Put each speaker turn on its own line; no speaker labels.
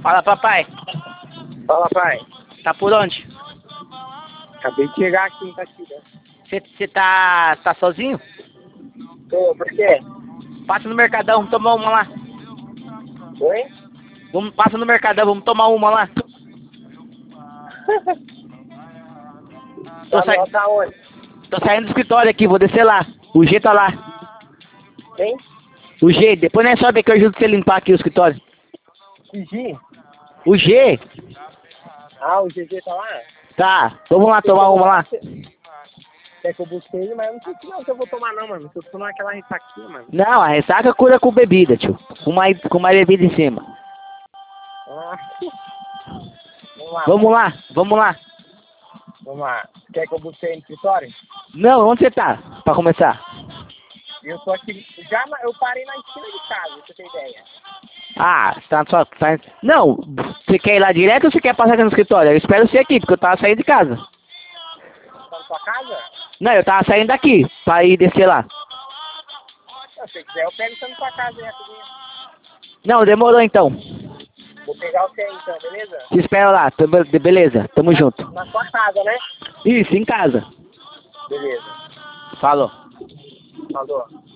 Fala, papai.
Fala, pai.
Tá por onde?
Acabei de chegar aqui em Itaqui,
Você tá sozinho?
Tô, por quê?
Passa no Mercadão, vamos tomar uma lá.
Oi?
Passa no Mercadão, vamos tomar uma lá.
Tá onde?
Tô saindo do escritório aqui, vou descer lá. O G tá lá.
Quem?
O G, depois nós sobe que eu ajudo você a limpar aqui o escritório.
Gigi?
O G?
Ah, o GG tá lá?
Tá, vamos lá tomar uma lá.
Quer que eu busque ele, mas eu não sei se eu vou tomar não, mano. Se eu tomar aquela ressaquinha, mano.
Não, a ressaca cura com bebida, tio. Com mais bebida em cima.
Ah. Vamos lá.
Vamos lá, vamos lá.
Vamos lá. Quer que eu busque ele no escritório?
Não, onde você tá? Pra começar.
Eu tô aqui. Eu parei na esquina de casa, pra você ter ideia.
Ah, tá só. Não, você quer ir lá direto ou você quer passar aqui no escritório? Eu espero você aqui, porque eu tava saindo de casa.
Tá na sua casa?
Não, eu tava saindo daqui, pra ir descer lá.
Se você quiser, eu pego você na sua casa aí, rapidinho.
Não, demorou então.
Vou pegar você aí então, beleza?
Te espero lá, beleza, tamo junto.
Na sua casa, né?
Isso, em casa.
Beleza.
Falou.
Falou.